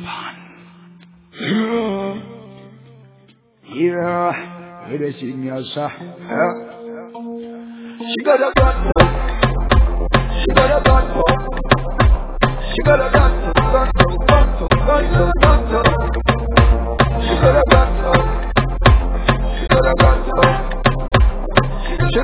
Yeah, it is in your side. She got a gun, she got a gun, she got a gun, she got a gun, she got a gun, she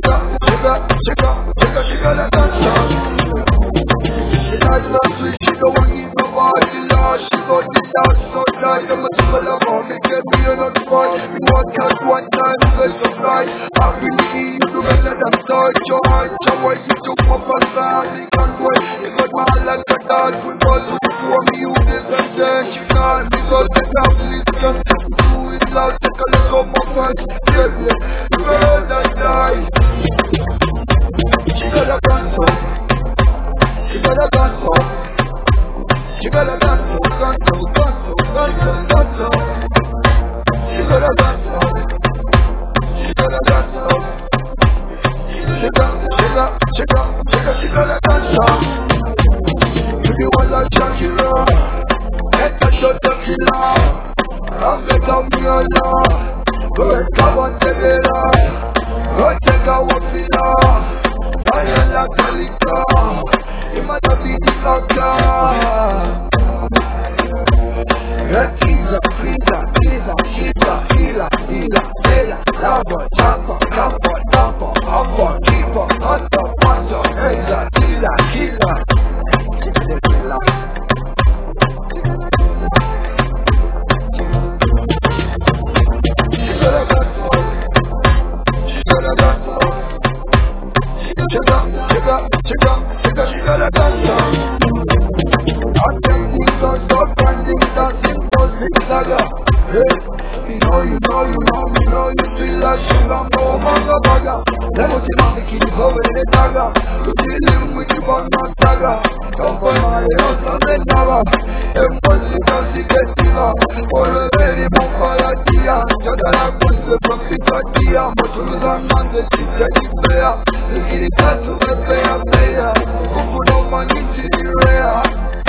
got a gun. She likes that sweet, she don't want to eat nobody lost. She got the dance so tight, I'm a single of all, me get me on the spot. We want that one time, so surprise. I really need you to let them touch your heart. So why you took my first time, they can't wait. They got my like a dog, we got to for me, you this and then she can't. Because the devil is just do it loud, take a look on my face. Yeah, you better die. She got a gun, she got a gun, she got a gun, gun. She got a gun, she got a gun, she got a gun. To the one like Shakira, let us go to killer. I'm the Gambia, go and come on the villa, go take a walk villa. I am la Calica, you might have been the doctor. Teaser, freezer, teaser, keeper, healer, healer, sailor, lover, chopper, camper, dumper, hopper, keeper, hunter, puncher, razor, dealer, killer. She got a gun, she got a gun, she got a gun. I'm tempting to stop standing, dancing, tossing, saga. Hey, you know you feel like sugar, oh, manga, baga. Never see my kids over in the saga. You feel living with you, but not saga. Come for my house, I'm the lava. Everybody does the get dinner. For a very bon fire, tia. Just like what's the profit of tia. But you don't want the shit that you play up. You get it out to the player. Who put up money to the rare.